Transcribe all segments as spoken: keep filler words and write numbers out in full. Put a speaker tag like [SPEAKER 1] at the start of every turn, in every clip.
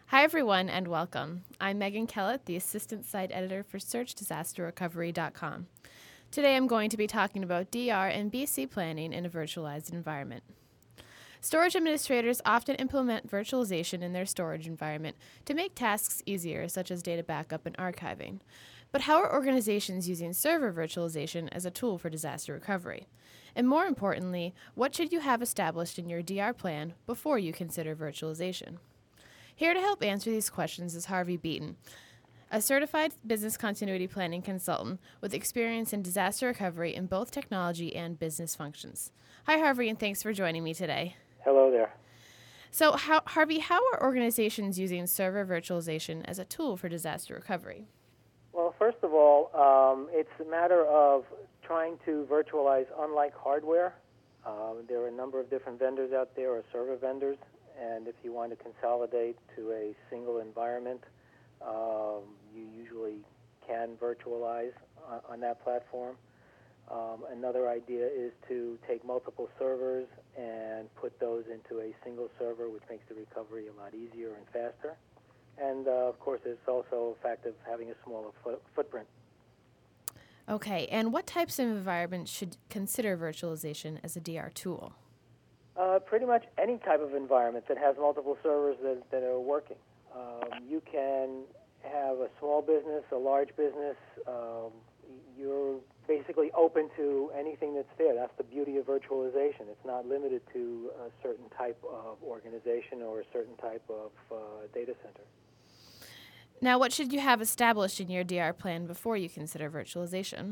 [SPEAKER 1] Hi, everyone, and welcome. I'm Megan Kellett, the Assistant Site Editor for Search Disaster Recovery dot com. Today I'm going to be talking about D R and B C planning in a virtualized environment. Storage administrators often implement virtualization in their storage environment to make tasks easier, such as data backup and archiving. But how are organizations using server virtualization as a tool for disaster recovery? And more importantly, what should you have established in your D R plan before you consider virtualization? Here to help answer these questions is Harvey Beaton, a certified business continuity planning consultant with experience in disaster recovery in both technology and business functions. Hi, Harvey, and thanks for joining me today.
[SPEAKER 2] Hello there.
[SPEAKER 1] So, how, Harvey, how are organizations using server virtualization as a tool for disaster recovery?
[SPEAKER 2] Well, first of all, um, it's a matter of trying to virtualize unlike hardware. Uh, there are a number of different vendors out there, or server vendors, and if you want to consolidate to a single environment, um, you usually can virtualize on, on that platform. Um, another idea is to take multiple servers and put those into a single server, which makes the recovery a lot easier and faster. And, uh, of course, there's also a fact of having a smaller foot- footprint.
[SPEAKER 1] Okay, and what types of environments should consider virtualization as a D R tool?
[SPEAKER 2] Uh, pretty much any type of environment that has multiple servers that, that are working. Um, you can have a small business, a large business. Um, you're basically open to anything that's there. That's the beauty of virtualization. It's not limited to a certain type of organization or a certain type of uh, data center.
[SPEAKER 1] Now, what should you have established in your D R plan before you consider virtualization?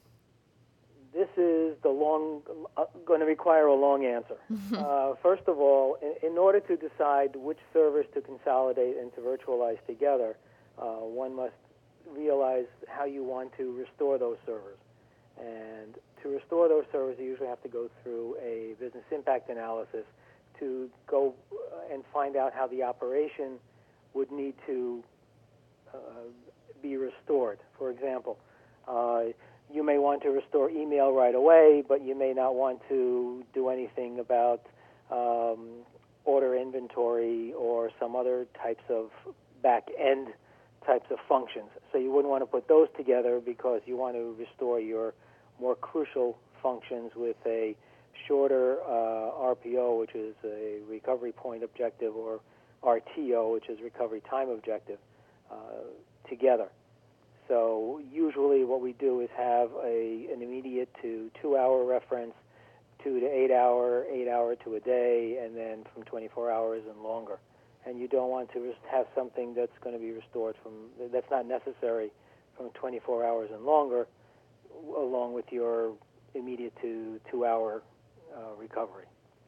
[SPEAKER 2] This is the long, uh, going to require a long answer. uh, first of all, in, in order to decide which servers to consolidate and to virtualize together, uh, one must realize how you want to restore those servers. And to restore those servers, you usually have to go through a business impact analysis to go and find out how the operation would need to uh, be restored. For example, uh, you may want to restore email right away, but you may not want to do anything about um, order inventory or some other types of back-end types of functions. So you wouldn't want to put those together because you want to restore your more crucial functions with a shorter uh, R P O, which is a recovery point objective, or R T O, which is recovery time objective, uh, together. So usually what we do is have a, an immediate to two-hour reference, two to eight-hour, eight-hour to a day, and then from twenty-four hours and longer. And you don't want to have something that's going to be restored from, that's not necessary from twenty-four hours and longer, along with your immediate to two-hour uh, recovery.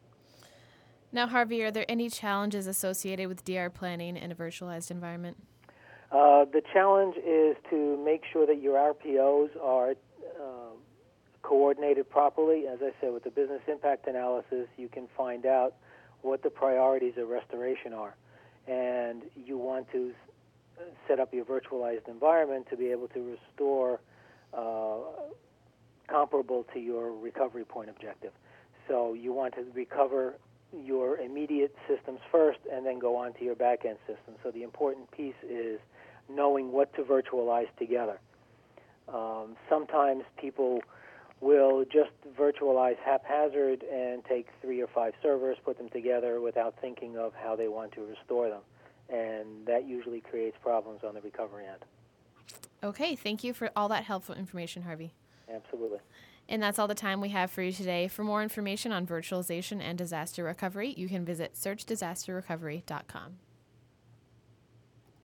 [SPEAKER 1] Now, Harvey, are there any challenges associated with D R planning in a virtualized environment?
[SPEAKER 2] Uh, the challenge is to make sure that your R P Os are uh, coordinated properly. As I said, with the business impact analysis, you can find out what the priorities of restoration are. And you want to set up your virtualized environment to be able to restore uh, comparable to your recovery point objective. So you want to recover your immediate systems first and then go on to your back-end system. So the important piece is knowing what to virtualize together. Um, sometimes people will just virtualize haphazard and take three or five servers, put them together without thinking of how they want to restore them. And that usually creates problems on the recovery end.
[SPEAKER 1] Okay, thank you for all that helpful information, Harvey.
[SPEAKER 2] Absolutely.
[SPEAKER 1] And that's all the time we have for you today. For more information on virtualization and disaster recovery, you can visit search disaster recovery dot com.